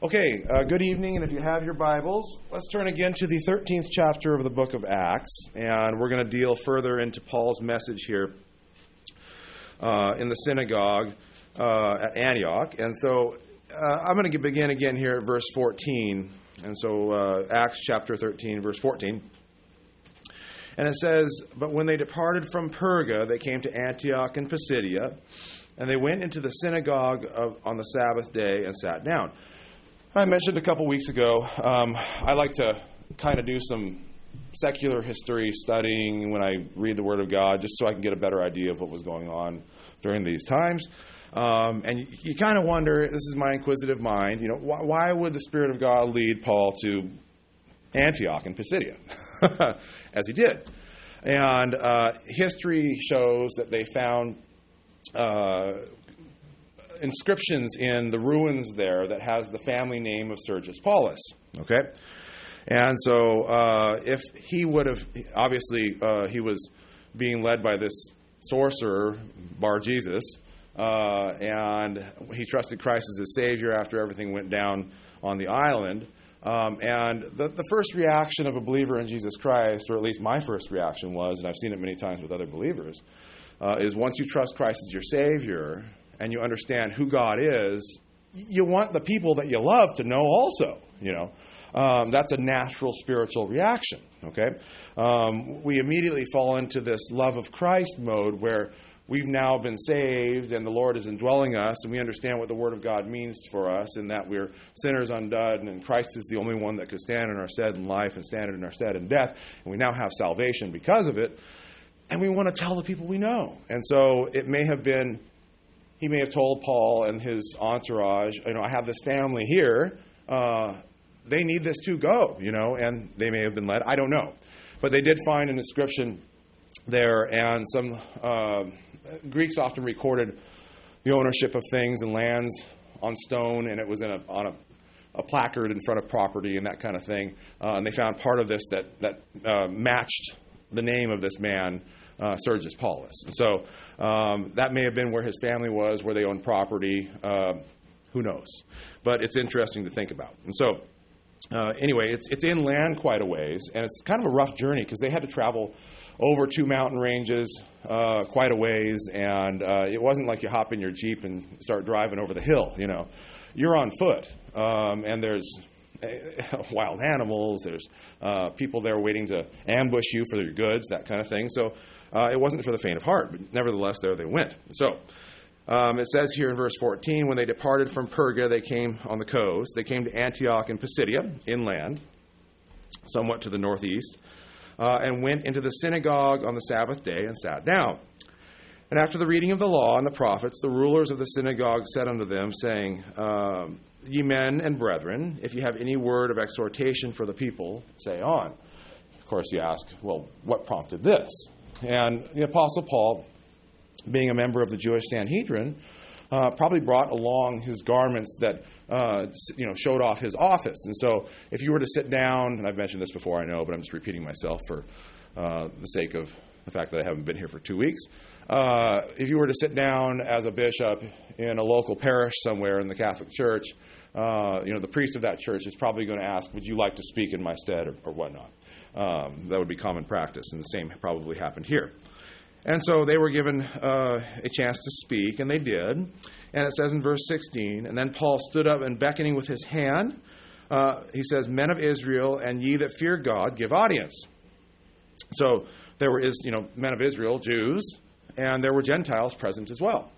Okay, good evening, and if you have your Bibles, let's turn again to the 13th chapter of the book of Acts, and we're going to deal further into Paul's message here in the synagogue at Antioch. And so I'm going to begin again here at verse 14, and so Acts chapter 13, verse 14. And it says, "But when they departed from Perga, they came to Antioch in Pisidia, and they went into the synagogue on the Sabbath day and sat down." I mentioned a couple weeks ago, I like to kind of do some secular history studying when I read the Word of God, just so I can get a better idea of what was going on during these times. And you kind of wonder, this is my inquisitive mind, why would the Spirit of God lead Paul to Antioch in Pisidia, as he did? And history shows that they found inscriptions in the ruins there that has the family name of Sergius Paulus. Okay, and so if he would have, obviously he was being led by this sorcerer Bar Jesus, and he trusted Christ as his Savior after everything went down on the island. And the first reaction of a believer in Jesus Christ, or at least my first reaction was, and I've seen it many times with other believers, is once you trust Christ as your Savior and you understand who God is, you want the people that you love to know also, That's a natural spiritual reaction, okay? We immediately fall into this love of Christ mode where we've now been saved and the Lord is indwelling us and we understand what the Word of God means for us and that we're sinners undone and Christ is the only one that could stand in our stead in life and stand in our stead in death, and we now have salvation because of it, and we want to tell the people we know. And so it may have been, he may have told Paul and his entourage, I have this family here, they need this to go, and they may have been led. I don't know. But they did find an inscription there, and some Greeks often recorded the ownership of things and lands on stone, and it was on a placard in front of property and that kind of thing. And they found part of this that matched the name of this man, Sergius Paulus. And so that may have been where his family was, where they owned property. Who knows? But it's interesting to think about. And so anyway, it's inland quite a ways, and it's kind of a rough journey because they had to travel over 2 mountain ranges quite a ways, and it wasn't like you hop in your Jeep and start driving over the hill, You're on foot, and there's wild animals, there's people there waiting to ambush you for their goods, that kind of thing. So it wasn't for the faint of heart, but nevertheless, there they went. So it says here in verse 14, when they departed from Perga, they came on the coast. They came to Antioch in Pisidia, inland, somewhat to the northeast, and went into the synagogue on the Sabbath day and sat down. And after the reading of the law and the prophets, the rulers of the synagogue said unto them, saying, Ye men and brethren, if you have any word of exhortation for the people, say on. Of course, you ask, well, what prompted this? And the Apostle Paul, being a member of the Jewish Sanhedrin, probably brought along his garments that showed off his office. And so if you were to sit down, and I've mentioned this before, I know, but I'm just repeating myself for the sake of the fact that I haven't been here for 2 weeks. If you were to sit down as a bishop in a local parish somewhere in the Catholic Church, the priest of that church is probably going to ask, would you like to speak in my stead or whatnot? That would be common practice, and the same probably happened here. And so they were given a chance to speak, and they did. And it says in verse 16, and then Paul stood up and beckoning with his hand, he says, Men of Israel, and ye that fear God, give audience. So there were men of Israel, Jews, and there were Gentiles present as well.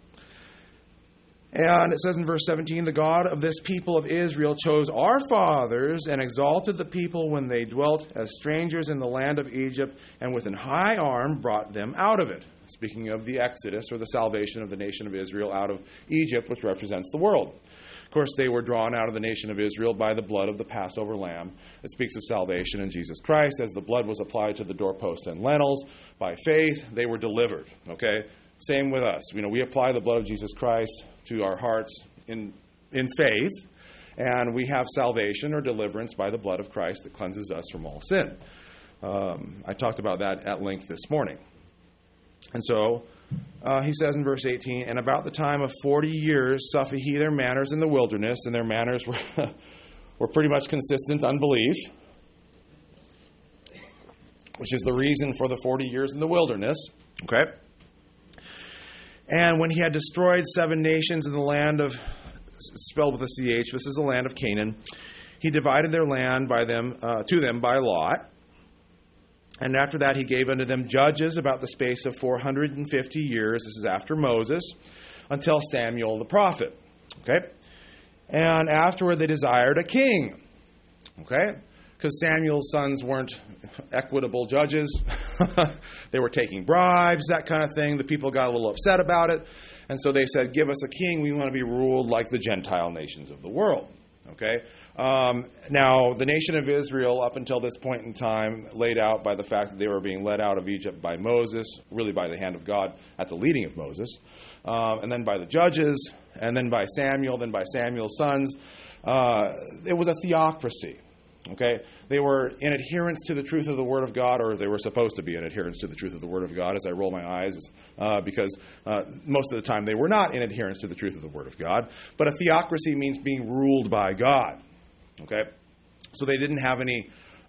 And it says in verse 17, the God of this people of Israel chose our fathers and exalted the people when they dwelt as strangers in the land of Egypt, and with an high arm brought them out of it. Speaking of the Exodus, or the salvation of the nation of Israel out of Egypt, which represents the world. Of course, they were drawn out of the nation of Israel by the blood of the Passover lamb. It speaks of salvation in Jesus Christ. As the blood was applied to the doorposts and lintels, by faith, they were delivered. Okay? Same with us. We apply the blood of Jesus Christ to our hearts in faith, and we have salvation or deliverance by the blood of Christ that cleanses us from all sin. I talked about that at length this morning. And so he says in verse 18, and about the time of 40 years suffered he their manners in the wilderness, and their manners were pretty much consistent unbelief, which is the reason for the 40 years in the wilderness. Okay? And when he had destroyed 7 nations in the land of, spelled with a CH, this is the land of Canaan, he divided their land to them by lot. And after that he gave unto them judges about the space of 450 years, this is after Moses, until Samuel the prophet. Okay? And afterward they desired a king. Okay? Because Samuel's sons weren't equitable judges. They were taking bribes, that kind of thing. The people got a little upset about it. And so they said, give us a king. We want to be ruled like the Gentile nations of the world. Okay? Now, the nation of Israel, up until this point in time, laid out by the fact that they were being led out of Egypt by Moses, really by the hand of God at the leading of Moses, and then by the judges, and then by Samuel, then by Samuel's sons. It was a theocracy. Okay? They were in adherence to the truth of the Word of God, or they were supposed to be in adherence to the truth of the Word of God, as I roll my eyes, because most of the time they were not in adherence to the truth of the Word of God. But a theocracy means being ruled by God. Okay? So they didn't have any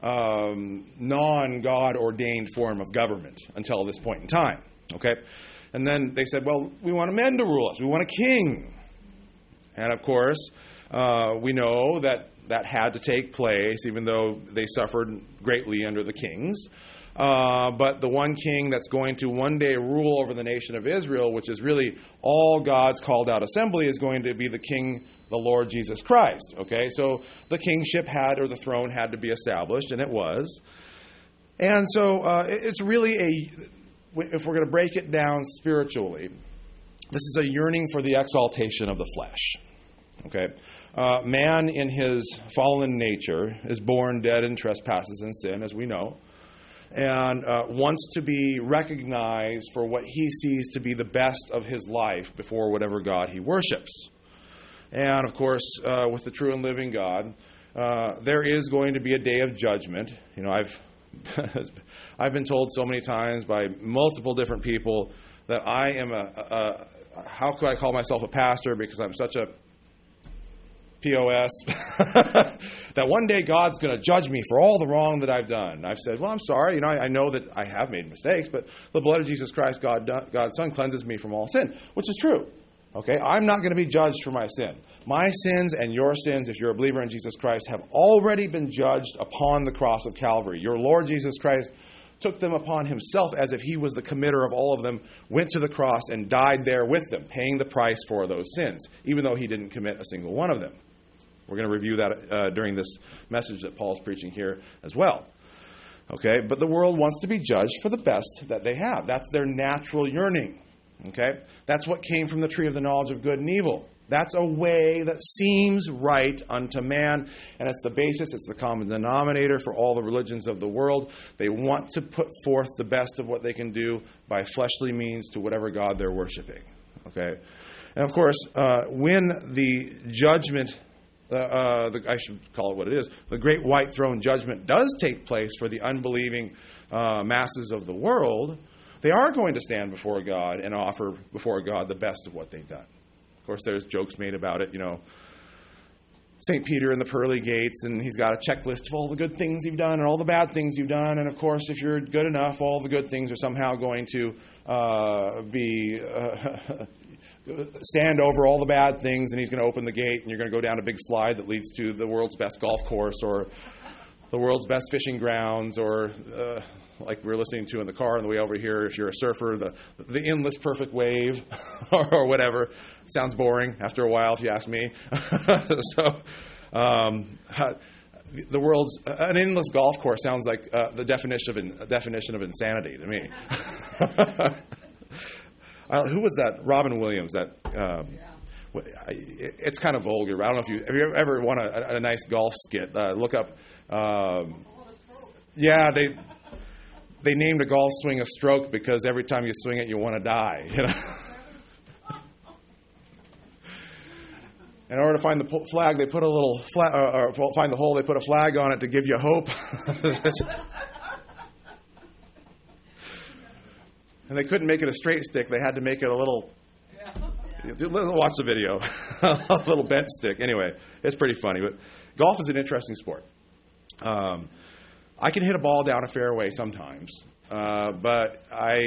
non-God ordained form of government until this point in time. Okay? And then they said, well, we want men to rule us. We want a king. And of course, we know that had to take place, even though they suffered greatly under the kings. But the one king that's going to one day rule over the nation of Israel, which is really all God's called out assembly, is going to be the king, the Lord Jesus Christ. Okay, so the kingship the throne had to be established, and it was. And so it's really if we're going to break it down spiritually, this is a yearning for the exaltation of the flesh. Okay? Man in his fallen nature is born dead in trespasses and sin, as we know, and wants to be recognized for what he sees to be the best of his life before whatever God he worships. And, of course, with the true and living God, there is going to be a day of judgment. You know, I've been told so many times by multiple different people that I am how could I call myself a pastor because I'm such a POS, that one day God's going to judge me for all the wrong that I've done. And I've said, well, I'm sorry. You know, I know that I have made mistakes, but the blood of Jesus Christ, God's Son, cleanses me from all sin, which is true. Okay, I'm not going to be judged for my sin. My sins and your sins, if you're a believer in Jesus Christ, have already been judged upon the cross of Calvary. Your Lord Jesus Christ took them upon himself as if he was the committer of all of them, went to the cross and died there with them, paying the price for those sins, even though he didn't commit a single one of them. We're going to review that during this message that Paul's preaching here as well. Okay, but the world wants to be judged for the best that they have. That's their natural yearning. Okay, that's what came from the tree of the knowledge of good and evil. That's a way that seems right unto man, and it's the basis, it's the common denominator for all the religions of the world. They want to put forth the best of what they can do by fleshly means to whatever God they're worshiping. Okay, and of course, when the judgment, I should call it what it is, the great white throne judgment does take place for the unbelieving masses of the world, they are going to stand before God and offer before God the best of what they've done. Of course, there's jokes made about it, you know, St. Peter in the pearly gates, and he's got a checklist of all the good things you've done and all the bad things you've done. And, of course, if you're good enough, all the good things are somehow going to stand over all the bad things, and he's going to open the gate, and you're going to go down a big slide that leads to the world's best golf course or the world's best fishing grounds, or like we were listening to in the car on the way over here, if you're a surfer, the endless perfect wave or whatever. Sounds boring after a while, if you ask me. So the world's an endless golf course sounds like the definition of insanity to me. Who was that? Robin Williams. It's kind of vulgar. I don't know if you ever want a nice golf skit. Look up. They named a golf swing a stroke because every time you swing it, you want to die. You know. In order to find the flag, they put a little or find the hole. They put a flag on it to give you hope. and they couldn't make it a straight stick. They had to make it a little. Watch the video. A little bent stick. Anyway, it's pretty funny. But golf is an interesting sport. I can hit a ball down a fairway sometimes, but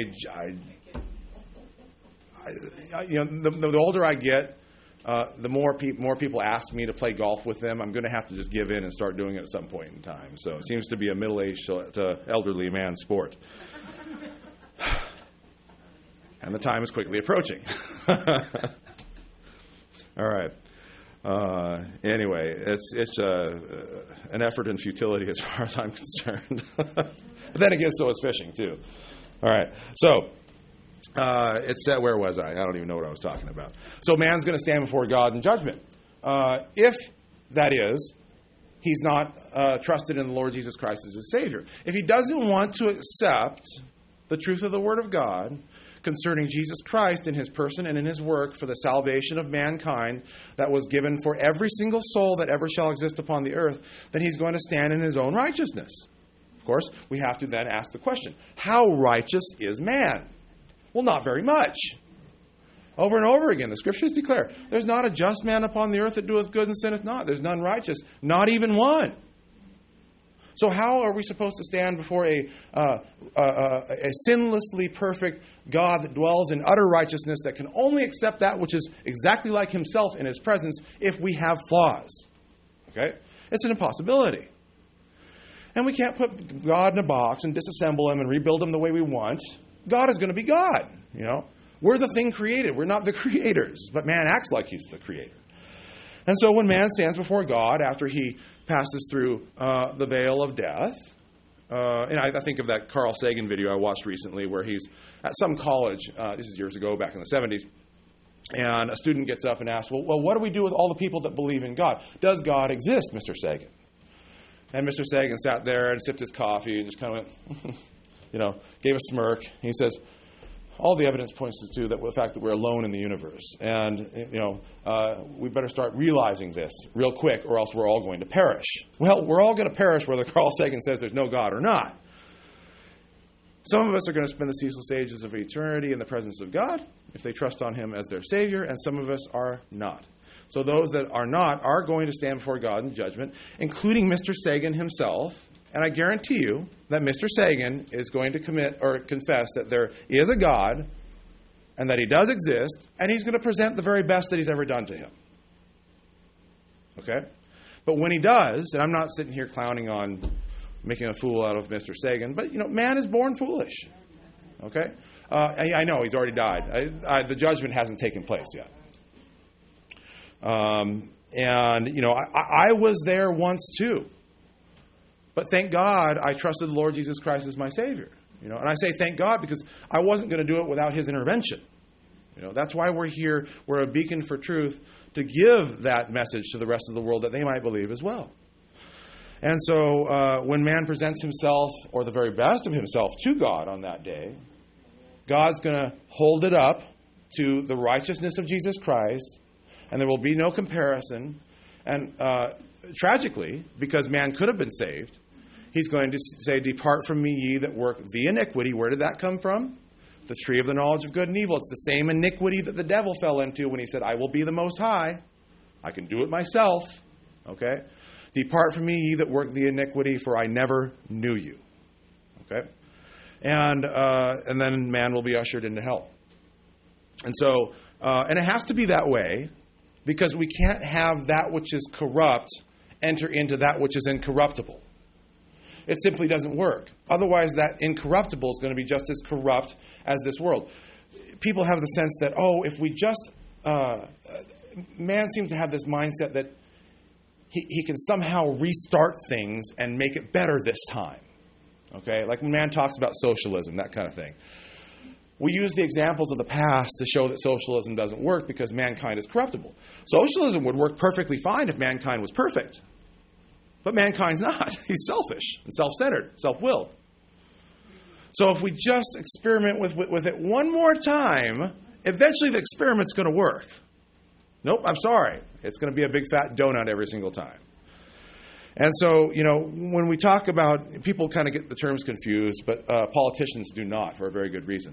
the older I get, the more people ask me to play golf with them. I'm going to have to just give in and start doing it at some point in time. So it seems to be a middle-aged to elderly man sport. And the time is quickly approaching. All right. Anyway, it's an effort in futility as far as I'm concerned. But then again, so is fishing too. All right. So it's where was I? I don't even know what I was talking about. So man's going to stand before God in judgment. If that is, he's not trusted in the Lord Jesus Christ as his Savior. If he doesn't want to accept the truth of the Word of God concerning Jesus Christ in his person and in his work for the salvation of mankind that was given for every single soul that ever shall exist upon the earth, then he's going to stand in his own righteousness. Of course, we have to then ask the question, how righteous is man? Well, not very much. Over and over again, the Scriptures declare, there's not a just man upon the earth that doeth good and sinneth not. There's none righteous, not even one. So how are we supposed to stand before a sinlessly perfect God that dwells in utter righteousness that can only accept that which is exactly like himself in his presence if we have flaws? Okay? It's an impossibility. And we can't put God in a box and disassemble him and rebuild him the way we want. God is going to be God. You know, we're the thing created. We're not the creators. But man acts like he's the creator. And so when man stands before God after he passes through the veil of death, and I think of that Carl Sagan video I watched recently where he's at some college, this is years ago, back in the 70s, and a student gets up and asks, well, what do we do with all the people that believe in God? Does God exist, Mr. Sagan? And Mr. Sagan sat there and sipped his coffee and just kind of went, gave a smirk. And he says, all the evidence points to the fact that we're alone in the universe. And, we better start realizing this real quick or else we're all going to perish. Well, we're all going to perish whether Carl Sagan says there's no God or not. Some of us are going to spend the ceaseless ages of eternity in the presence of God if they trust on him as their Savior, and some of us are not. So those that are not are going to stand before God in judgment, including Mr. Sagan himself. And I guarantee you that Mr. Sagan is going to commit or confess that there is a God and that he does exist, and he's going to present the very best that he's ever done to him. Okay? But when he does, and I'm not sitting here clowning on making a fool out of Mr. Sagan, but, man is born foolish. Okay? I know he's already died. The judgment hasn't taken place yet. I was there once too. But thank God I trusted the Lord Jesus Christ as my Savior. And I say thank God because I wasn't going to do it without his intervention. That's why we're here. We're a beacon for truth to give that message to the rest of the world that they might believe as well. And so when man presents himself or the very best of himself to God on that day, God's going to hold it up to the righteousness of Jesus Christ, and there will be no comparison. And tragically, because man could have been saved, he's going to say, depart from me, ye that work the iniquity. Where did that come from? The tree of the knowledge of good and evil. It's the same iniquity that the devil fell into when he said, I will be the Most High. I can do it myself. Okay? Depart from me, ye that work the iniquity, for I never knew you. Okay? And then man will be ushered into hell. And so, and it has to be that way, because we can't have that which is corrupt enter into that which is incorruptible. It simply doesn't work. Otherwise, that incorruptible is going to be just as corrupt as this world. People have the sense that, if we just... man seems to have this mindset that he can somehow restart things and make it better this time. Okay? Like when man talks about socialism, that kind of thing. We use the examples of the past to show that socialism doesn't work because mankind is corruptible. Socialism would work perfectly fine if mankind was perfect. But mankind's not. He's selfish and self-centered, self-willed. So if we just experiment with it one more time, eventually the experiment's going to work. Nope, I'm sorry. It's going to be a big fat donut every single time. And so, when we talk about, people kind of get the terms confused, but politicians do not for a very good reason.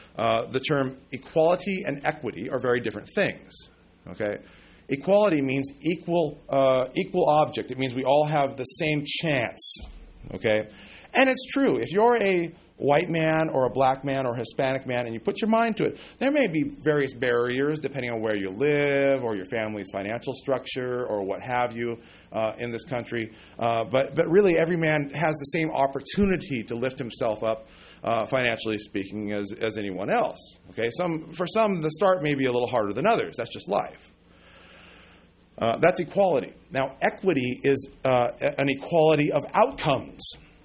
The term equality and equity are very different things. Okay? Equality means equal object. It means we all have the same chance. Okay? And it's true. If you're a white man or a black man or a Hispanic man and you put your mind to it, there may be various barriers depending on where you live or your family's financial structure or what have you in this country. But really every man has the same opportunity to lift himself up, financially speaking, as anyone else. Okay? For some, the start may be a little harder than others. That's just life. That's equality. Now, equity is an equality of outcomes.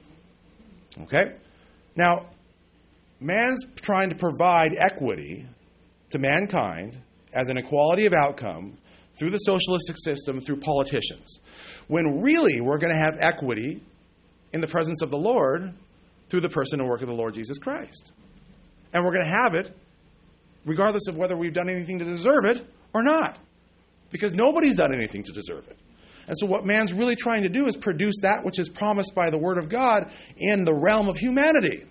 Okay? Now, man's trying to provide equity to mankind as an equality of outcome through the socialistic system, through politicians, when really we're going to have equity in the presence of the Lord through the person and work of the Lord Jesus Christ. And we're going to have it regardless of whether we've done anything to deserve it or not, because nobody's done anything to deserve it. And so what man's really trying to do is produce that which is promised by the Word of God in the realm of humanity.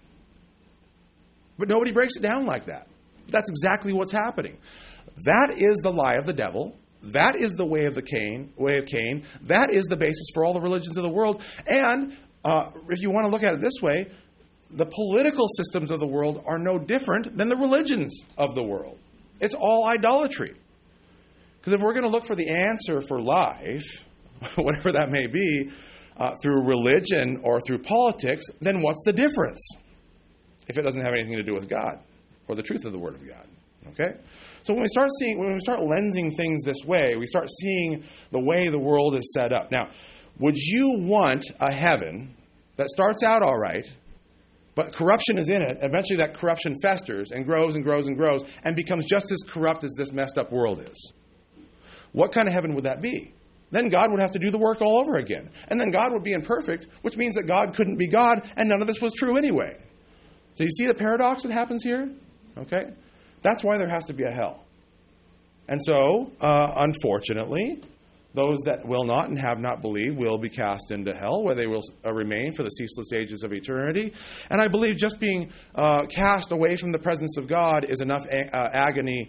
But nobody breaks it down like that. That's exactly what's happening. That is the lie of the devil. That is the way of Cain. That is the basis for all the religions of the world. And if you want to look at it this way, the political systems of the world are no different than the religions of the world. It's all idolatry. Because if we're going to look for the answer for life, whatever that may be, through religion or through politics, then what's the difference if it doesn't have anything to do with God or the truth of the Word of God? Okay? So when we start lensing things this way, we start seeing the way the world is set up. Now, would you want a heaven that starts out all right, but corruption is in it? Eventually that corruption festers and grows and grows and grows and becomes just as corrupt as this messed up world is. What kind of heaven would that be? Then God would have to do the work all over again. And then God would be imperfect, which means that God couldn't be God, and none of this was true anyway. So you see the paradox that happens here? Okay? That's why there has to be a hell. And so, unfortunately, those that will not and have not believed will be cast into hell, where they will remain for the ceaseless ages of eternity. And I believe just being cast away from the presence of God is enough agony.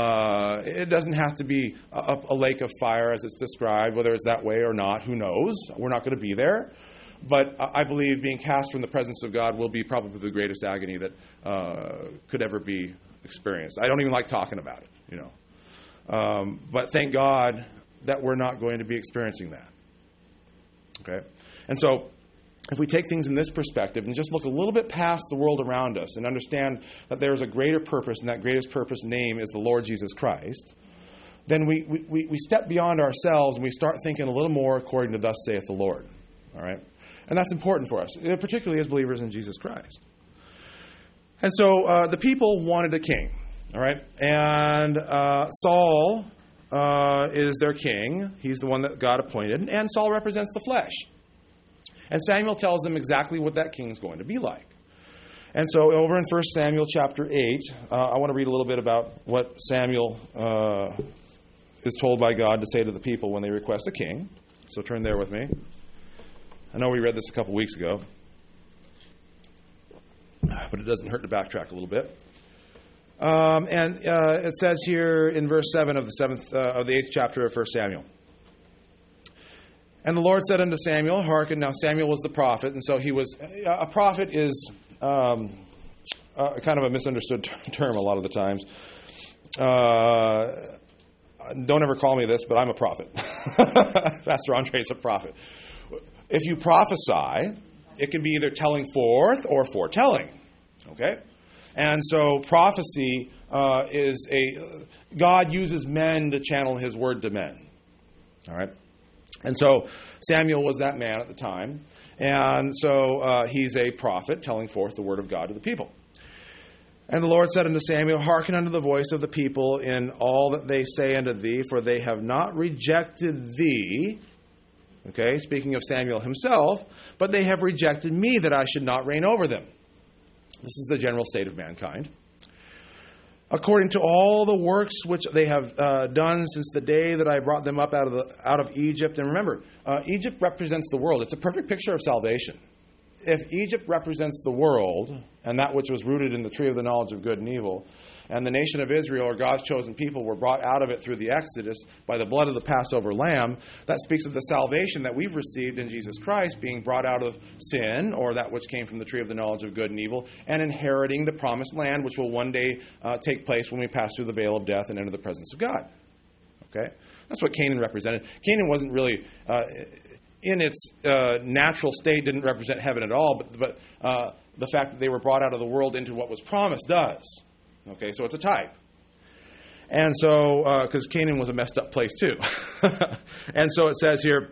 It doesn't have to be a lake of fire as it's described, whether it's that way or not. Who knows? We're not going to be there. But I believe being cast from the presence of God will be probably the greatest agony that could ever be experienced. I don't even like talking about it, you know. But thank God that we're not going to be experiencing that. Okay? And so, if we take things in this perspective and just look a little bit past the world around us and understand that there is a greater purpose, and that greatest purpose name is the Lord Jesus Christ, then we step beyond ourselves and we start thinking a little more according to thus saith the Lord. All right? And that's important for us, particularly as believers in Jesus Christ. And so, the people wanted a king. All right? And Saul is their king. He's the one that God appointed. And Saul represents the flesh. And Samuel tells them exactly what that king is going to be like. And so over in 1 Samuel chapter 8, I want to read a little bit about what Samuel is told by God to say to the people when they request a king. So turn there with me. I know we read this a couple weeks ago, but it doesn't hurt to backtrack a little bit. And it says here in verse 7 of the 8th chapter of 1 Samuel. And the Lord said unto Samuel, hearken. Now Samuel was the prophet, and so he was... a prophet is kind of a misunderstood term a lot of the times. Don't ever call me this, but I'm a prophet. Pastor Andre is a prophet. If you prophesy, it can be either telling forth or foretelling. Okay? And so prophecy is God uses men to channel His word to men. All right? And so Samuel was that man at the time. And so he's a prophet telling forth the word of God to the people. And the Lord said unto Samuel, hearken unto the voice of the people in all that they say unto thee, for they have not rejected thee. Okay, speaking of Samuel himself, but they have rejected me that I should not reign over them. This is the general state of mankind. According to all the works which they have done since the day that I brought them up out of Egypt. And remember, Egypt represents the world. It's a perfect picture of salvation. if Egypt represents the world and that which was rooted in the tree of the knowledge of good and evil, and the nation of Israel, or God's chosen people, were brought out of it through the Exodus by the blood of the Passover lamb, that speaks of the salvation that we've received in Jesus Christ, being brought out of sin, or that which came from the tree of the knowledge of good and evil, and inheriting the promised land, which will one day take place when we pass through the veil of death and enter the presence of God. Okay? That's what Canaan represented. Canaan wasn't really... in its natural state, didn't represent heaven at all, but the fact that they were brought out of the world into what was promised does. Okay, so it's a type. And so, because Canaan was a messed up place too. And so it says here,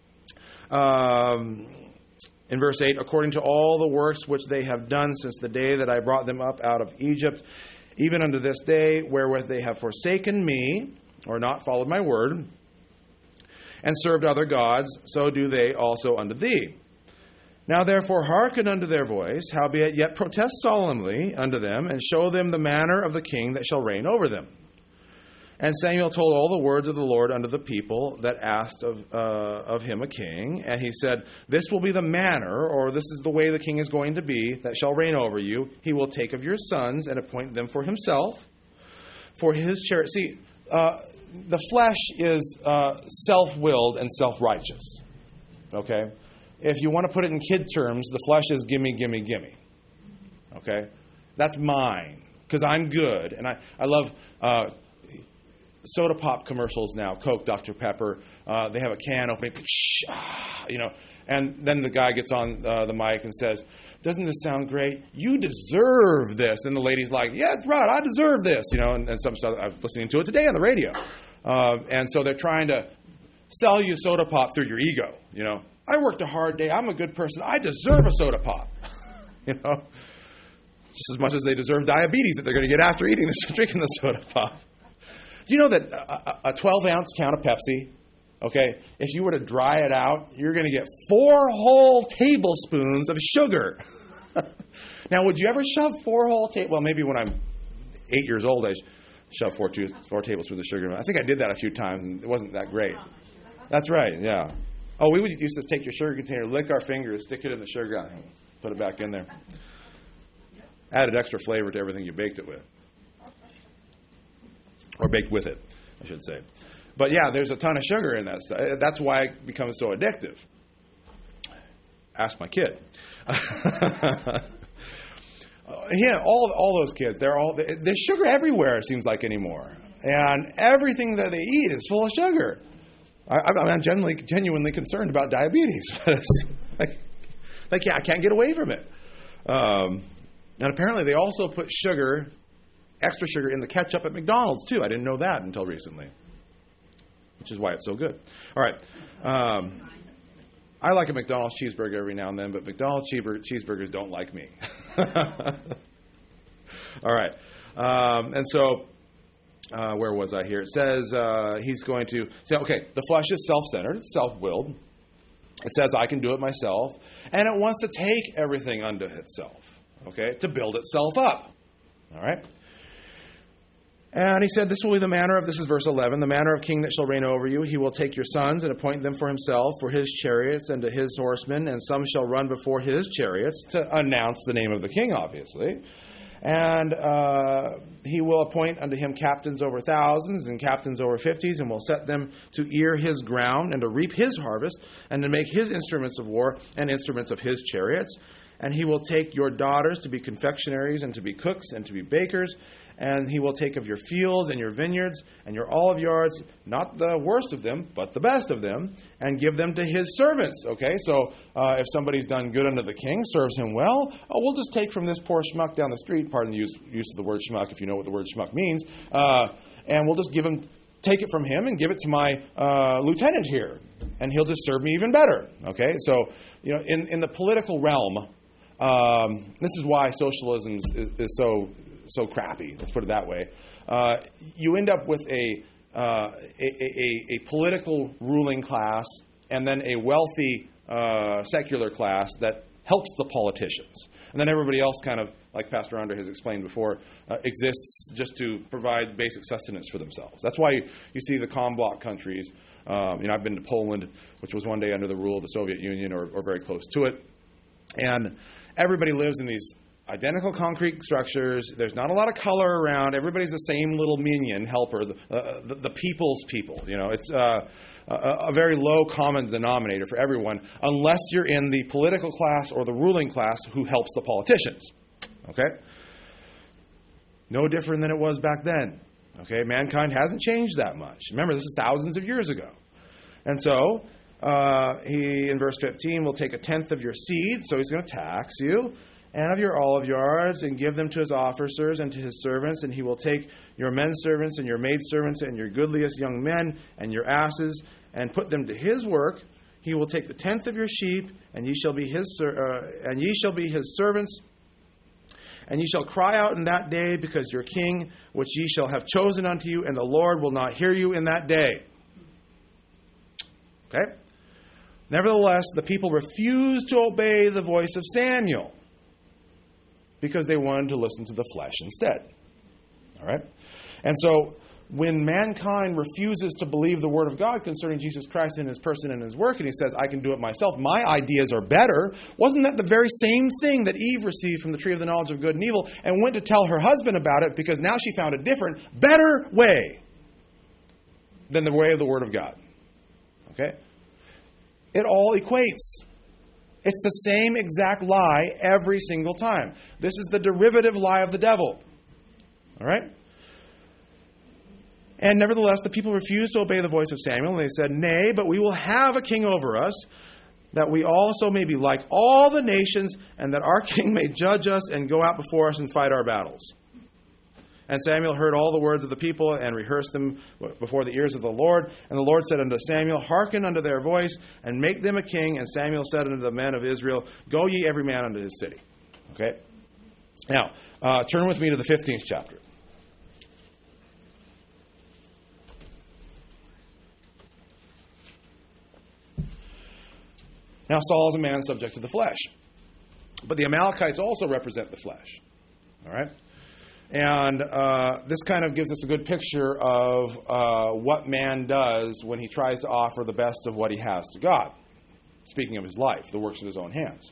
in verse 8, according to all the works which they have done since the day that I brought them up out of Egypt, even unto this day, wherewith they have forsaken me, or not followed my word, and served other gods, so do they also unto thee. Now therefore hearken unto their voice, howbeit yet protest solemnly unto them, and show them the manner of the king that shall reign over them. And Samuel told all the words of the Lord unto the people that asked of him a king. And he said, this will be the manner, or this is the way the king is going to be, that shall reign over you. He will take of your sons and appoint them for himself, for his chariot. See, the flesh is self-willed and self-righteous. Okay? If you want to put it in kid terms, the flesh is gimme, gimme, gimme. Okay? That's mine, because I'm good. And I love soda pop commercials now, Coke, Dr. Pepper. They have a can opening, and then the guy gets on the mic and says, doesn't this sound great? You deserve this. And the lady's like, yeah, that's right, I deserve this. And some stuff, I was listening to it today on the radio. And so they're trying to sell you soda pop through your ego. I worked a hard day. I'm a good person. I deserve a soda pop. Just as much as they deserve diabetes that they're going to get after drinking the soda pop. Do you know that a 12-ounce can of Pepsi, okay, if you were to dry it out, you're going to get 4 whole tablespoons of sugar. Now, would you ever shove 4 whole tablespoons? Well, maybe when I'm 8 years old, I shoved 4 tablespoons of sugar. I think I did that a few times, and it wasn't that great. That's right, yeah. Oh, we would used to take your sugar container, lick our fingers, stick it in the sugar, and put it back in there. Added extra flavor to everything you baked it with. Or baked with it, I should say. But yeah, there's a ton of sugar in that stuff. That's why it becomes so addictive. Ask my kid. Yeah, all those kids, there's sugar everywhere, it seems like, anymore. And everything that they eat is full of sugar. I'm genuinely concerned about diabetes. I can't get away from it. And apparently they also put extra sugar in the ketchup at McDonald's too. I didn't know that until recently, which is why it's so good. All right. I like a McDonald's cheeseburger every now and then, but McDonald's cheeseburgers don't like me. All right. And so, where was I here? It says he's going to say, okay, the flesh is self-centered, it's self-willed. It says I can do it myself. And it wants to take everything unto itself, okay, to build itself up. All right. And he said, this will be the manner of, this is verse 11, the manner of king that shall reign over you. He will take your sons and appoint them for himself, for his chariots and to his horsemen, and some shall run before his chariots, to announce the name of the king, obviously. And he will appoint unto him captains over thousands and captains over 50s, and will set them to ear his ground and to reap his harvest, and to make his instruments of war and instruments of his chariots. And he will take your daughters to be confectionaries and to be cooks and to be bakers. And he will take of your fields and your vineyards and your olive yards, not the worst of them, but the best of them, and give them to his servants. Okay, so if somebody's done good unto the king, serves him well, we'll just take from this poor schmuck down the street, pardon the use of the word schmuck if you know what the word schmuck means, and we'll just take it from him and give it to my lieutenant here, and he'll just serve me even better. Okay, so in the political realm, this is why socialism is so crappy. Let's put it that way. You end up with a political ruling class and then a wealthy secular class that helps the politicians. And then everybody else kind of, like Pastor Andre has explained before, exists just to provide basic sustenance for themselves. That's why you see the Comblock countries. I've been to Poland, which was one day under the rule of the Soviet Union or very close to it. And everybody lives in these identical concrete structures. There's not a lot of color around. Everybody's the same little minion helper, the people's people. It's a very low common denominator for everyone, unless you're in the political class or the ruling class who helps the politicians. Okay? No different than it was back then. Okay? Mankind hasn't changed that much. Remember, this is thousands of years ago. And so, he, in verse 15, will take a tenth of your seed, so he's going to tax you, and of your olive yards, and give them to his officers and to his servants, and he will take your men servants and your maid servants and your goodliest young men and your asses, and put them to his work. He will take the tenth of your sheep, and ye shall be his servants. And ye shall cry out in that day, because your king, which ye shall have chosen unto you, and the Lord will not hear you in that day. Okay? Nevertheless, the people refused to obey the voice of Samuel, because they wanted to listen to the flesh instead. All right? And so, when mankind refuses to believe the Word of God concerning Jesus Christ and His person and His work, and he says, I can do it myself, my ideas are better, wasn't that the very same thing that Eve received from the tree of the knowledge of good and evil and went to tell her husband about it because now she found a different, better way than the way of the Word of God? Okay? It all equates. It's the same exact lie every single time. This is the derivative lie of the devil. All right? And nevertheless, the people refused to obey the voice of Samuel, and they said, Nay, but we will have a king over us, that we also may be like all the nations, and that our king may judge us and go out before us and fight our battles. And Samuel heard all the words of the people and rehearsed them before the ears of the Lord. And the Lord said unto Samuel, Hearken unto their voice, and make them a king. And Samuel said unto the men of Israel, Go ye every man unto his city. Okay? Now, turn with me to the 15th chapter. Now, Saul is a man subject to the flesh. But the Amalekites also represent the flesh. All right? And this kind of gives us a good picture of what man does when he tries to offer the best of what he has to God. Speaking of his life, the works of his own hands.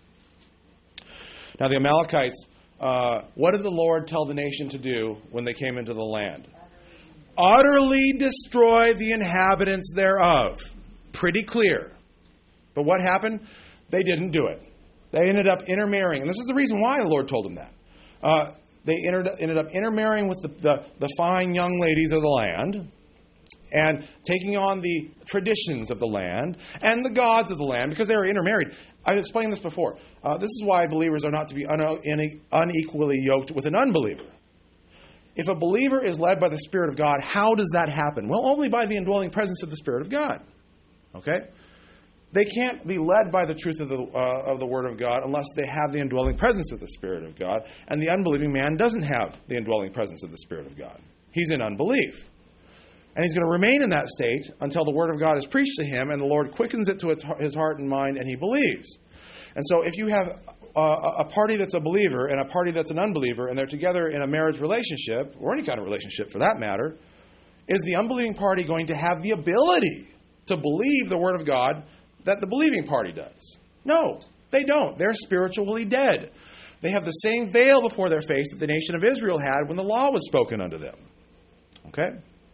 Now, the Amalekites, what did the Lord tell the nation to do when they came into the land? Utterly destroy the inhabitants thereof. Pretty clear. But what happened? They didn't do it. They ended up intermarrying. And this is the reason why the Lord told them that. They ended up intermarrying with the fine young ladies of the land and taking on the traditions of the land and the gods of the land because they were intermarried. I've explained this before. This is why believers are not to be unequally yoked with an unbeliever. If a believer is led by the Spirit of God, how does that happen? Well, only by the indwelling presence of the Spirit of God. Okay? They can't be led by the truth of the Word of God unless they have the indwelling presence of the Spirit of God. And the unbelieving man doesn't have the indwelling presence of the Spirit of God. He's in unbelief. And he's going to remain in that state until the Word of God is preached to him and the Lord quickens it to his heart and mind and he believes. And so if you have a party that's a believer and a party that's an unbeliever and they're together in a marriage relationship, or any kind of relationship for that matter, is the unbelieving party going to have the ability to believe the Word of God that the believing party does? No, they don't. They're spiritually dead. They have the same veil before their face that the nation of Israel had when the law was spoken unto them. Okay?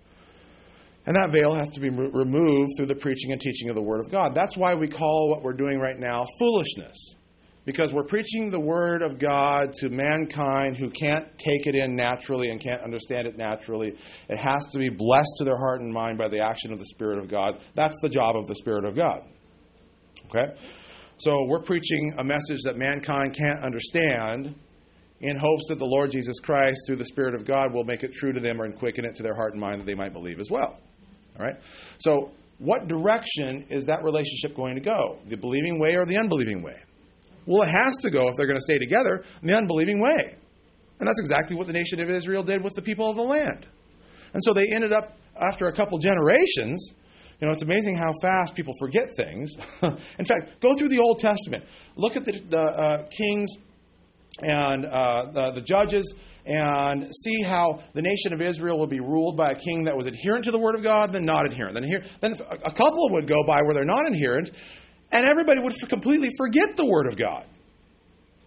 And that veil has to be removed through the preaching and teaching of the Word of God. That's why we call what we're doing right now foolishness. Because we're preaching the Word of God to mankind who can't take it in naturally and can't understand it naturally. It has to be blessed to their heart and mind by the action of the Spirit of God. That's the job of the Spirit of God. Okay? So we're preaching a message that mankind can't understand in hopes that the Lord Jesus Christ, through the Spirit of God, will make it true to them and quicken it to their heart and mind that they might believe as well. All right? So what direction is that relationship going to go? The believing way or the unbelieving way? Well, it has to go, if they're going to stay together, in the unbelieving way. And that's exactly what the nation of Israel did with the people of the land. And so they ended up, after a couple generations, it's amazing how fast people forget things. In fact, go through the Old Testament. Look at the kings and the judges and see how the nation of Israel will be ruled by a king that was adherent to the Word of God, then not adherent. Then a couple would go by where they're not adherent, and everybody would completely forget the Word of God.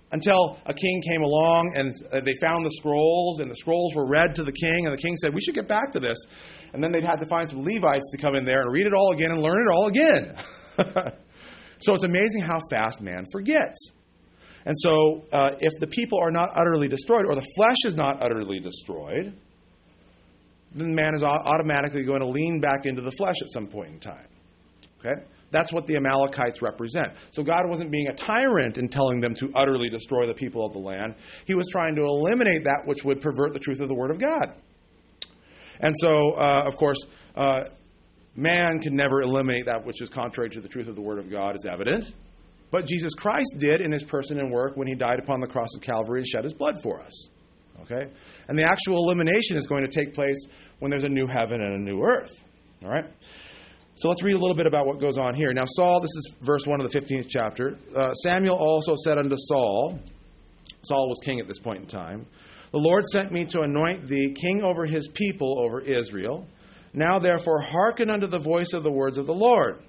until a king came along and they found the scrolls, and the scrolls were read to the king, and the king said, we should get back to this. And then they'd have to find some Levites to come in there and read it all again and learn it all again. So it's amazing how fast man forgets. And so if the people are not utterly destroyed, or the flesh is not utterly destroyed, then man is automatically going to lean back into the flesh at some point in time. Okay? That's what the Amalekites represent. So God wasn't being a tyrant in telling them to utterly destroy the people of the land. He was trying to eliminate that which would pervert the truth of the Word of God. And so, of course, man can never eliminate that which is contrary to the truth of the Word of God, is evident. But Jesus Christ did in his person and work when he died upon the cross of Calvary and shed his blood for us. Okay? And the actual elimination is going to take place when there's a new heaven and a new earth. All right? So let's read a little bit about what goes on here. Now Saul, this is verse 1 of the 15th chapter. Samuel also said unto Saul, Saul was king at this point in time, the Lord sent me to anoint thee king over his people, over Israel. Now therefore hearken unto the voice of the words of the Lord.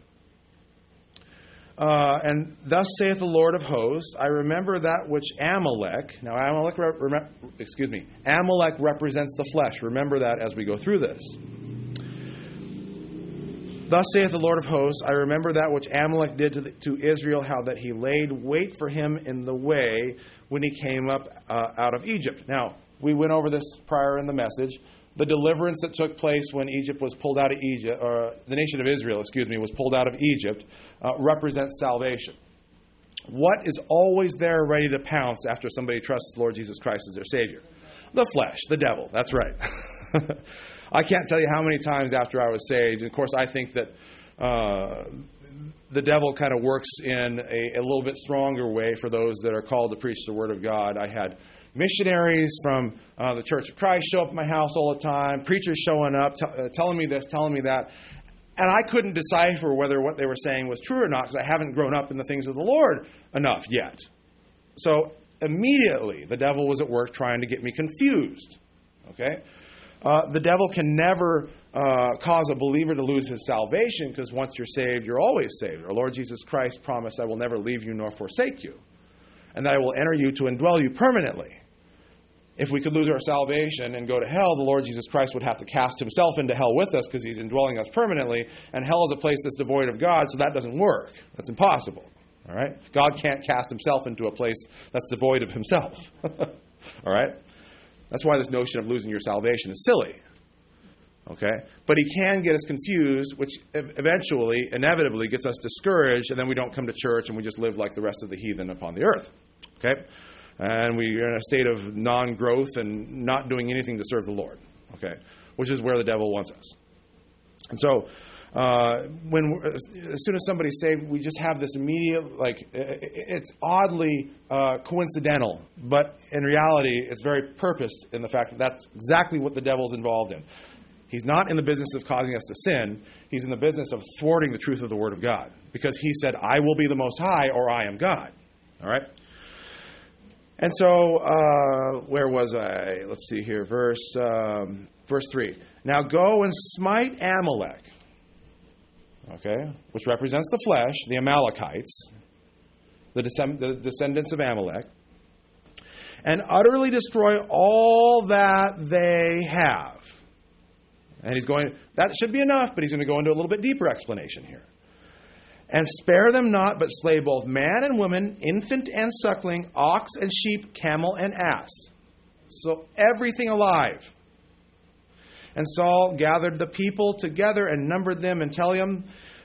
And thus saith the Lord of hosts, I remember that which Amalek, now Amalek represents the flesh. Remember that as we go through this. Thus saith the Lord of hosts, I remember that which Amalek did to Israel, how that he laid wait for him in the way when he came up out of Egypt. Now, we went over this prior in the message. The deliverance that took place when Egypt was pulled out of Egypt, or the nation of Israel, was pulled out of Egypt, represents salvation. What is always there ready to pounce after somebody trusts the Lord Jesus Christ as their Savior? The flesh, the devil. That's right. I can't tell you how many times after I was saved, and of course I think that the devil kind of works in a little bit stronger way for those that are called to preach the Word of God. I had missionaries from the Church of Christ show up at my house all the time, preachers showing up, telling me this, telling me that, and I couldn't decipher whether what they were saying was true or not because I haven't grown up in the things of the Lord enough yet. So immediately the devil was at work trying to get me confused. Okay? The devil can never cause a believer to lose his salvation because once you're saved, you're always saved. Our Lord Jesus Christ promised, I will never leave you nor forsake you, and that I will enter you to indwell you permanently. If we could lose our salvation and go to hell, the Lord Jesus Christ would have to cast himself into hell with us because he's indwelling us permanently, and hell is a place that's devoid of God, so that doesn't work. That's impossible. All right? God can't cast himself into a place that's devoid of himself. All right? That's why this notion of losing your salvation is silly. Okay? But he can get us confused, which eventually, inevitably, gets us discouraged, and then we don't come to church and we just live like the rest of the heathen upon the earth. Okay? And we're in a state of non-growth and not doing anything to serve the Lord. Okay? Which is where the devil wants us. And so, as soon as somebody's saved, we just have this immediate, it's oddly coincidental, but in reality, it's very purposed in the fact that that's exactly what the devil's involved in. He's not in the business of causing us to sin. He's in the business of thwarting the truth of the Word of God. Because he said, I will be the Most High, or I am God. All right? And so, where was I? Let's see here. Verse 3. Now go and smite Amalek. Okay, which represents the flesh, the Amalekites, the descendants of Amalek, and utterly destroy all that they have. And that should be enough, but he's going to go into a little bit deeper explanation here. And spare them not, but slay both man and woman, infant and suckling, ox and sheep, camel and ass. So everything alive. And Saul gathered the people together and numbered them in Telaim,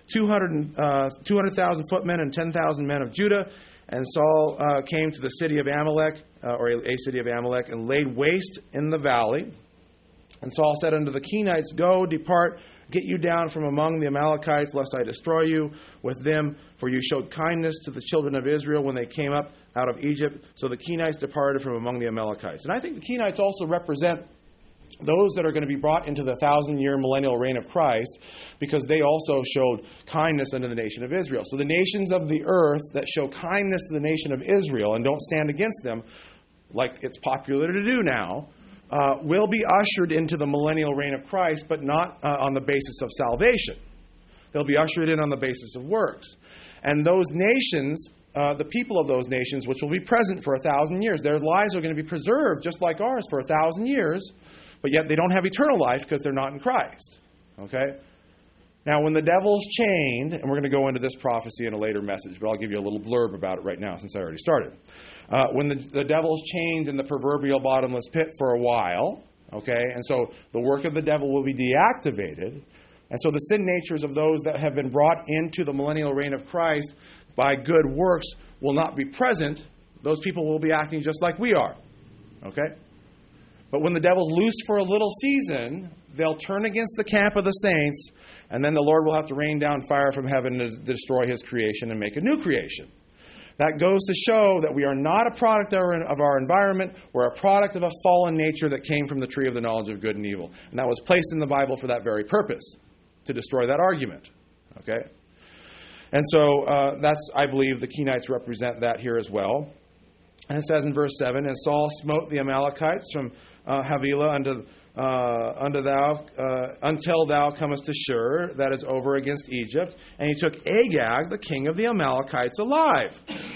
200,000 footmen and 10,000 men of Judah. And Saul came to the city of Amalek, or a city of Amalek, and laid waste in the valley. And Saul said unto the Kenites, Go, depart, get you down from among the Amalekites, lest I destroy you with them. For you showed kindness to the children of Israel when they came up out of Egypt. So the Kenites departed from among the Amalekites. And I think the Kenites also represent those that are going to be brought into the 1,000-year millennial reign of Christ, because they also showed kindness unto the nation of Israel. So the nations of the earth that show kindness to the nation of Israel and don't stand against them, like it's popular to do now, will be ushered into the millennial reign of Christ, but not on the basis of salvation. They'll be ushered in on the basis of works. And those nations the people of those nations, which will be present for 1,000 years. Their lives are going to be preserved just like ours for 1,000 years, but yet they don't have eternal life because they're not in Christ. Okay? Now, when the devil's chained, and we're going to go into this prophecy in a later message, but I'll give you a little blurb about it right now since I already started. When the devil's chained in the proverbial bottomless pit for a while, okay, and so the work of the devil will be deactivated, and so the sin natures of those that have been brought into the millennial reign of Christ by good works will not be present. Those people will be acting just like we are, okay? But when the devil's loose for a little season, they'll turn against the camp of the saints, and then the Lord will have to rain down fire from heaven to destroy his creation and make a new creation. That goes to show that we are not a product of our environment. We're a product of a fallen nature that came from the tree of the knowledge of good and evil. And that was placed in the Bible for that very purpose, to destroy that argument. Okay? And so that's, I believe, the Kenites represent that here as well. And it says in verse 7, And Saul smote the Amalekites from Havilah until thou comest to Shur, that is over against Egypt. And he took Agag, the king of the Amalekites, alive,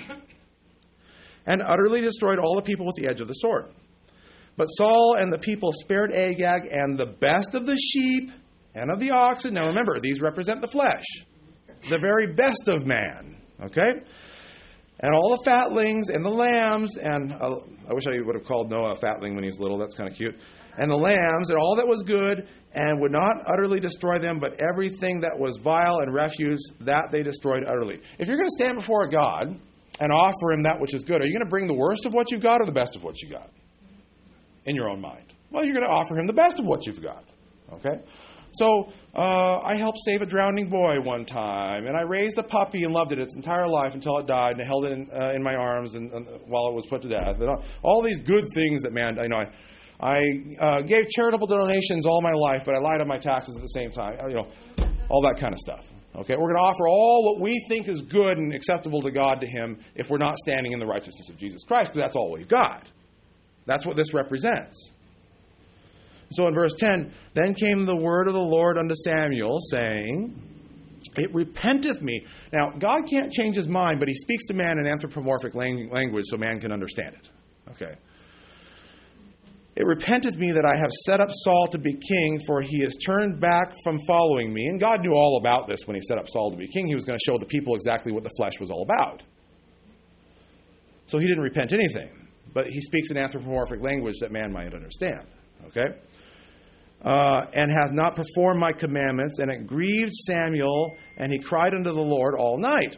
and utterly destroyed all the people with the edge of the sword. But Saul and the people spared Agag and the best of the sheep and of the oxen. Now remember, these represent the flesh, the very best of man. Okay? And all the fatlings and the lambs, and I wish I would have called Noah a fatling when he was little. That's kind of cute. And the lambs and all that was good, and would not utterly destroy them, but everything that was vile and refuse, that they destroyed utterly. If you're going to stand before God and offer him that which is good, are you going to bring the worst of what you've got or the best of what you got in your own mind? Well, you're going to offer him the best of what you've got. Okay? So I helped save a drowning boy one time, and I raised a puppy and loved it its entire life until it died, and I held it in my arms and while it was put to death. And all these good things that man, I gave charitable donations all my life, but I lied on my taxes at the same time. All that kind of stuff. Okay, we're going to offer all what we think is good and acceptable to God to him if we're not standing in the righteousness of Jesus Christ, because that's all we've got. That's what this represents. So in verse 10, Then came the word of the Lord unto Samuel, saying, It repenteth me. Now, God can't change his mind, but he speaks to man in anthropomorphic language so man can understand it. Okay. It repenteth me that I have set up Saul to be king, for he has turned back from following me. And God knew all about this when he set up Saul to be king. He was going to show the people exactly what the flesh was all about. So he didn't repent anything. But he speaks in anthropomorphic language that man might understand. Okay? And hath not performed my commandments, and it grieved Samuel, and he cried unto the Lord all night.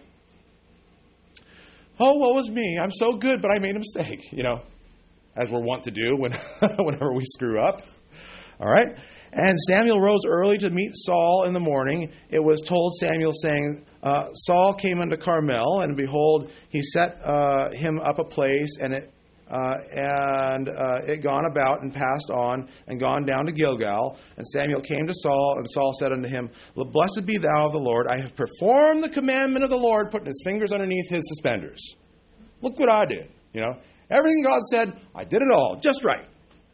Oh, woe is me. I'm so good, but I made a mistake, as we're wont to do whenever we screw up. All right? And Samuel rose early to meet Saul in the morning. It was told Samuel, saying, Saul came unto Carmel, and behold, he set him up a place, and it gone about and passed on and gone down to Gilgal. And Samuel came to Saul, and Saul said unto him, Blessed be thou of the Lord. I have performed the commandment of the Lord, putting his fingers underneath his suspenders. Look what I did. Everything God said, I did it all just right.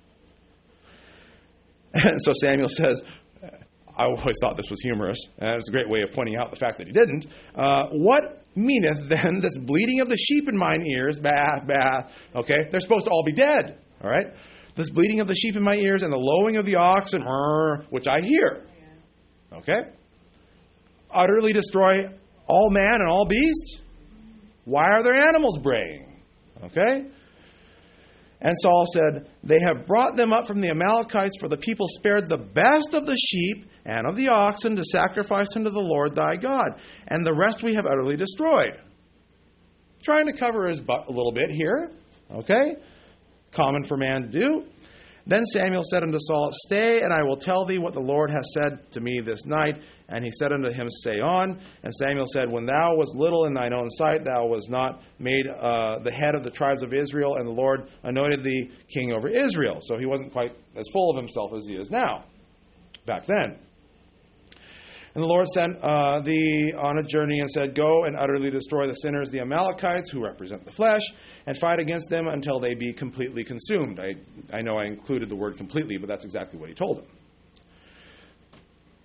And so Samuel says, I always thought this was humorous, and it was a great way of pointing out the fact that he didn't. What meaneth then this bleating of the sheep in mine ears? Bah, bah. Okay, they're supposed to all be dead. All right, this bleating of the sheep in my ears and the lowing of the oxen, which I hear. Okay, utterly destroy all man and all beast. Why are their animals braying? Okay. And Saul said, They have brought them up from the Amalekites, for the people spared the best of the sheep and of the oxen to sacrifice unto the Lord thy God. And the rest we have utterly destroyed. Trying to cover his butt a little bit here. Okay? Common for man to do. Then Samuel said unto Saul, Stay, and I will tell thee what the Lord hath said to me this night. And he said unto him, Say on. And Samuel said, When thou wast little in thine own sight, thou wast not made the head of the tribes of Israel, and the Lord anointed thee king over Israel. So he wasn't quite as full of himself as he is now, back then. And the Lord sent thee on a journey and said, Go and utterly destroy the sinners, the Amalekites, who represent the flesh, and fight against them until they be completely consumed. I know I included the word completely, but that's exactly what he told him.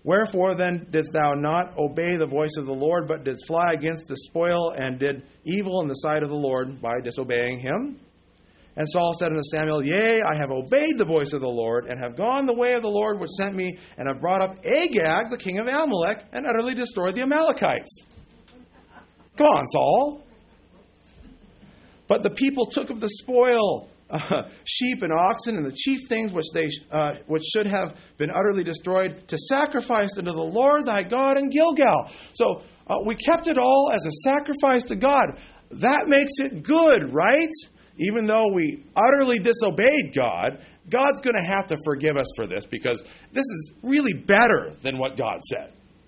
Wherefore then didst thou not obey the voice of the Lord, but didst fly against the spoil, and did evil in the sight of the Lord by disobeying him? And Saul said unto Samuel, Yea, I have obeyed the voice of the Lord, and have gone the way of the Lord which sent me, and have brought up Agag, the king of Amalek, and utterly destroyed the Amalekites. Come on, Saul. But the people took of the spoil sheep and oxen, and the chief things which should have been utterly destroyed, to sacrifice unto the Lord thy God in Gilgal. So we kept it all as a sacrifice to God. That makes it good, right? Even though we utterly disobeyed God, God's going to have to forgive us for this, because this is really better than what God said.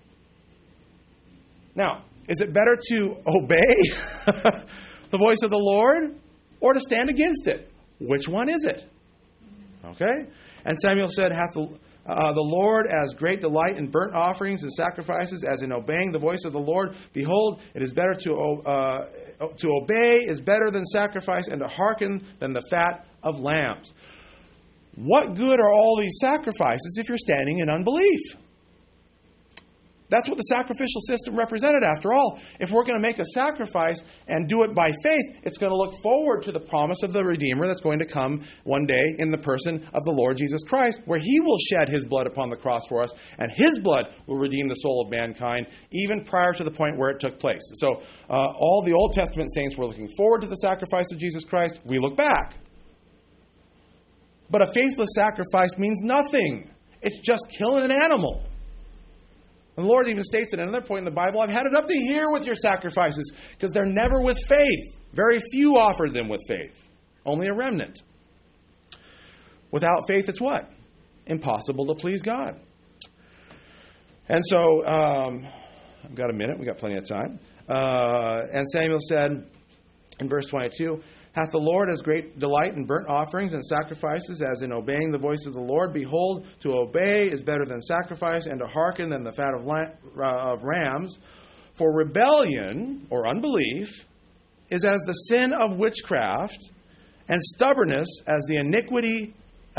Now, is it better to obey the voice of the Lord or to stand against it? Which one is it? Okay? And Samuel said, Hath the Lord as great delight in burnt offerings and sacrifices as in obeying the voice of the Lord? Behold, it is better to obey is better than sacrifice, and to hearken than the fat of lambs. What good are all these sacrifices if you're standing in unbelief? That's what the sacrificial system represented, after all. If we're going to make a sacrifice and do it by faith, it's going to look forward to the promise of the Redeemer that's going to come one day in the person of the Lord Jesus Christ, where he will shed his blood upon the cross for us, and his blood will redeem the soul of mankind, even prior to the point where it took place. So all the Old Testament saints were looking forward to the sacrifice of Jesus Christ. We look back. But a faithless sacrifice means nothing. It's just killing an animal. And the Lord even states at another point in the Bible, I've had it up to here with your sacrifices, because they're never with faith. Very few offered them with faith. Only a remnant. Without faith, it's what? Impossible to please God. And so, I've got a minute. We've got plenty of time. And Samuel said in verse 22, Hath the Lord as great delight in burnt offerings and sacrifices as in obeying the voice of the Lord? Behold, to obey is better than sacrifice, and to hearken than the fat of rams. For rebellion, or unbelief, is as the sin of witchcraft, and stubbornness as the iniquity,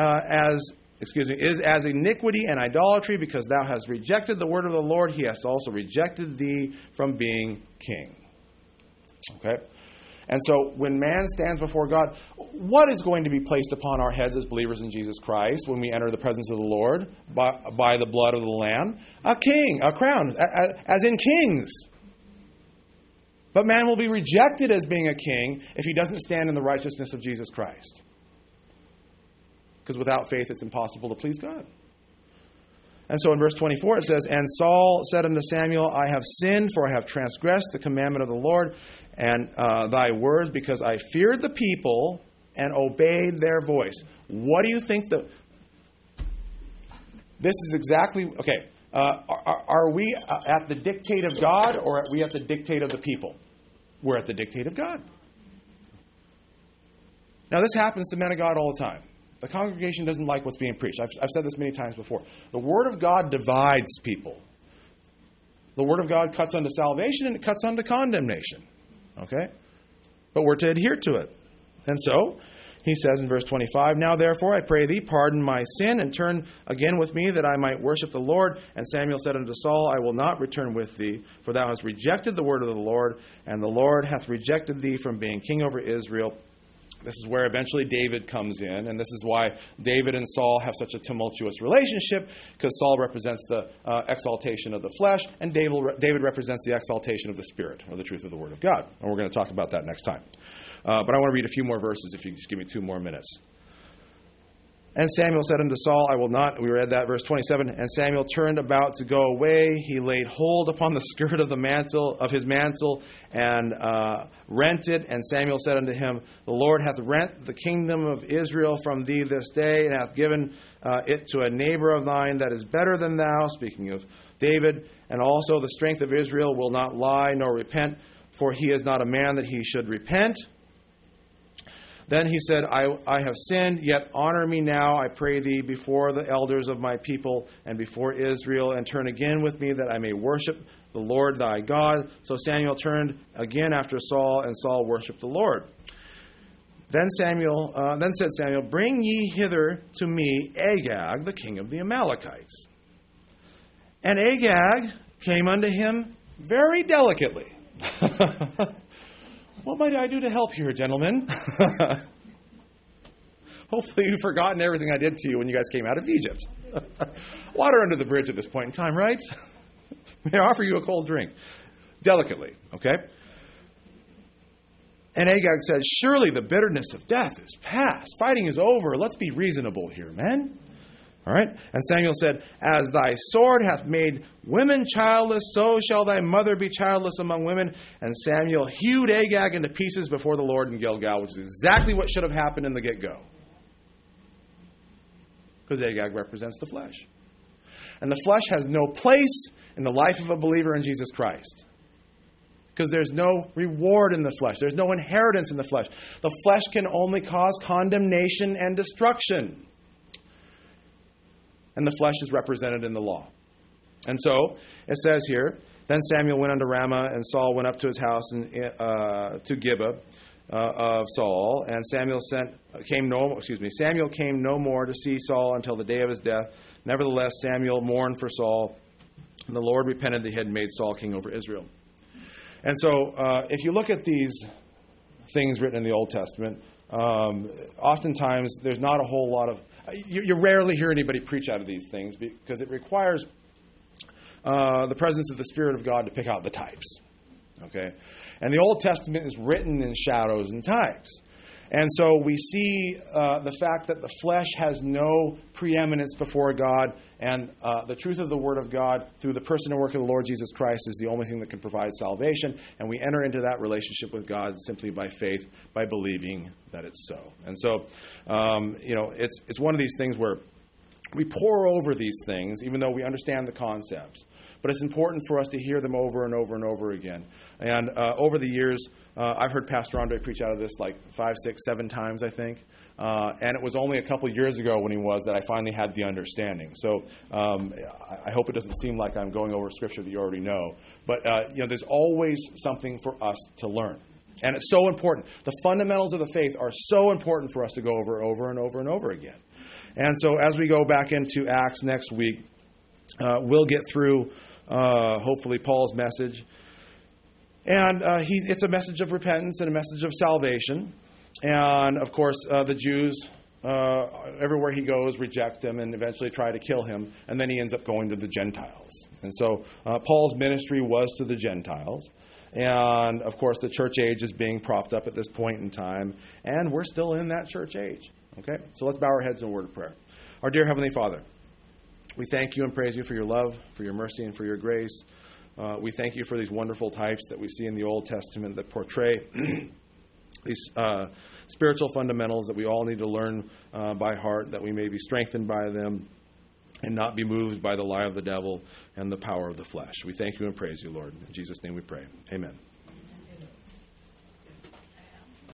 is as iniquity and idolatry, because thou hast rejected the word of the Lord, he has also rejected thee from being king. Okay? And so when man stands before God, what is going to be placed upon our heads as believers in Jesus Christ when we enter the presence of the Lord by the blood of the Lamb? A king, a crown, as in kings. But man will be rejected as being a king if he doesn't stand in the righteousness of Jesus Christ. Because without faith it's impossible to please God. And so in verse 24 it says, And Saul said unto Samuel, I have sinned, for I have transgressed the commandment of the Lord and thy words, because I feared the people and obeyed their voice. What do you think this is exactly... Okay, are we at the dictate of God, or are we at the dictate of the people? We're at the dictate of God. Now this happens to men of God all the time. The congregation doesn't like what's being preached. I've said this many times before. The Word of God divides people. The Word of God cuts unto salvation and it cuts unto condemnation. Okay? But we're to adhere to it. And so, he says in verse 25, Now therefore I pray thee, pardon my sin, and turn again with me, that I might worship the Lord. And Samuel said unto Saul, I will not return with thee, for thou hast rejected the word of the Lord, and the Lord hath rejected thee from being king over Israel. This is where eventually David comes in, and this is why David and Saul have such a tumultuous relationship, because Saul represents the exaltation of the flesh, and David represents the exaltation of the Spirit, or the truth of the Word of God. And we're going to talk about that next time. But I want to read a few more verses if you just give me 2 more minutes. And Samuel said unto Saul, I will not. We read that, verse 27. And Samuel turned about to go away. He laid hold upon the skirt of his mantle, and rent it. And Samuel said unto him, The Lord hath rent the kingdom of Israel from thee this day, and hath given it to a neighbor of thine that is better than thou. Speaking of David. And also the strength of Israel will not lie nor repent, for he is not a man that he should repent. Then he said, I have sinned, yet honor me now, I pray thee, before the elders of my people and before Israel, and turn again with me, that I may worship the Lord thy God. So Samuel turned again after Saul, and Saul worshipped the Lord. Then said Samuel, Bring ye hither to me Agag, the king of the Amalekites. And Agag came unto him very delicately. What might I do to help here, gentlemen? Hopefully you've forgotten everything I did to you when you guys came out of Egypt. Water under the bridge at this point in time, right? May I offer you a cold drink? Delicately, okay? And Agag said, surely the bitterness of death is past. Fighting is over. Let's be reasonable here, men. All right? And Samuel said, as thy sword hath made women childless, so shall thy mother be childless among women. And Samuel hewed Agag into pieces before the Lord in Gilgal, which is exactly what should have happened in the get-go. Because Agag represents the flesh. And the flesh has no place in the life of a believer in Jesus Christ. Because there's no reward in the flesh. There's no inheritance in the flesh. The flesh can only cause condemnation and destruction. And the flesh is represented in the law. And so, it says here, then Samuel went unto Ramah, and Saul went up to his house to Gibeah of Saul. And Samuel came no more to see Saul until the day of his death. Nevertheless, Samuel mourned for Saul, and the Lord repented that he had made Saul king over Israel. And so, if you look at these things written in the Old Testament, oftentimes there's not a whole lot of... You rarely hear anybody preach out of these things because it requires the presence of the Spirit of God to pick out the types. Okay? And the Old Testament is written in shadows and types. And so we see the fact that the flesh has no preeminence before God, and the truth of the Word of God through the person and work of the Lord Jesus Christ is the only thing that can provide salvation. And we enter into that relationship with God simply by faith, by believing that it's so. And so, it's one of these things where we pore over these things, even though we understand the concepts. But it's important for us to hear them over and over and over again. And over the years, I've heard Pastor Andre preach out of this like 5, 6, 7 times, I think. And it was only a couple years ago when he was that I finally had the understanding. So I hope it doesn't seem like I'm going over Scripture that you already know. But there's always something for us to learn. And it's so important. The fundamentals of the faith are so important for us to go over and over and over again. And so as we go back into Acts next week, we'll get through, hopefully, Paul's message. And it's a message of repentance and a message of salvation. And, of course, the Jews, everywhere he goes, reject him and eventually try to kill him. And then he ends up going to the Gentiles. And so Paul's ministry was to the Gentiles. And, of course, the church age is being propped up at this point in time. And we're still in that church age. Okay? So let's bow our heads in a word of prayer. Our dear Heavenly Father, we thank you and praise you for your love, for your mercy, and for your grace. We thank you for these wonderful types that we see in the Old Testament that portray these spiritual fundamentals that we all need to learn by heart, that we may be strengthened by them and not be moved by the lie of the devil and the power of the flesh. We thank you and praise you, Lord. In Jesus' name we pray. Amen.